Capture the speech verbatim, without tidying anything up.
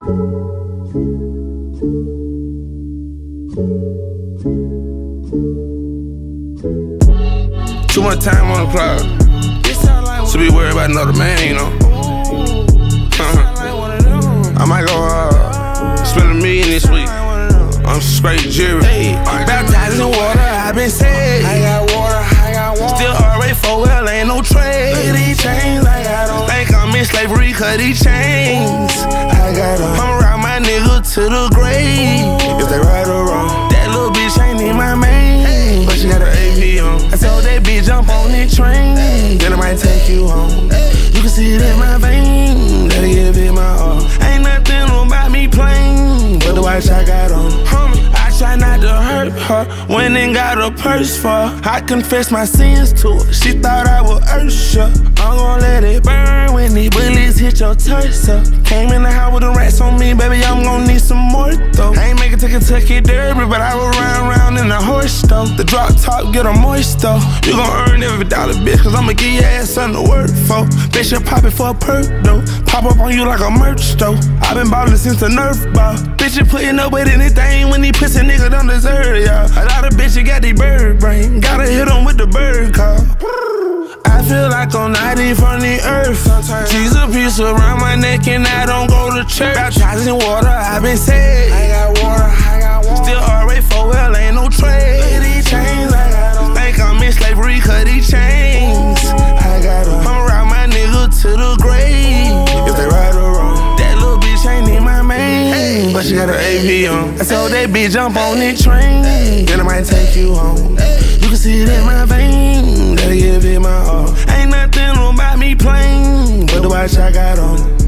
Too much time on the clock to be worried about another man, you know. uh-huh. I might go uh, spend a million this week on straight jewelry. Hey, baptized in water, I've been saved. I got water, I got water. Still R A four L, ain't no trade. Look at these chains, I got them. Think I'm in slavery, cut these chains. I got them. I'm around my nigga to the grave. If they right or wrong, that little bitch ain't in my main, but she got her A P on. I told that bitch jump on that train, then I might take you home. You can see it in my vein, let it give it my all. Ain't nothing about me plain, but the watch I got on. Homie, I try not to hurt her, went and got a purse for her. I confessed my sins to her, she thought I was Ursha. I'm gon' let it burn when these bullets hit your torso. Came in the house with the rats on me, baby, I'm gon' need some more though. I ain't make it to Kentucky Derby, but I was round round in a horse though. The drop top get a moist though. You gon' earn every dollar, bitch, cause I'ma give your ass something to work for. Bitch, you pop it for a perk though. Pop up on you like a merch though. I been ballin' since the Nerf ball. Bitch, you putting up with anything when these pussy niggas don't deserve it, y'all. A lot of bitches got the bird brain, gotta hit them with the bird call. I feel like I'm ninety from the earth. She's a piece around my neck and I don't go to church. Baptized in water, I've been saved. I got water, I got water. Still R A four L, ain't no trade. Look at these chains, I got them. Think I'm in slavery, cut these chains. I got them. I'm around my nigga to the grave. If they right or wrong, that little bitch ain't in my main, but she got her A P on. I told that bitch jump on that train, then I might take you home. You can see it in my vein, let it give it my all. Ain't nothing about me plain, but the watch I got on.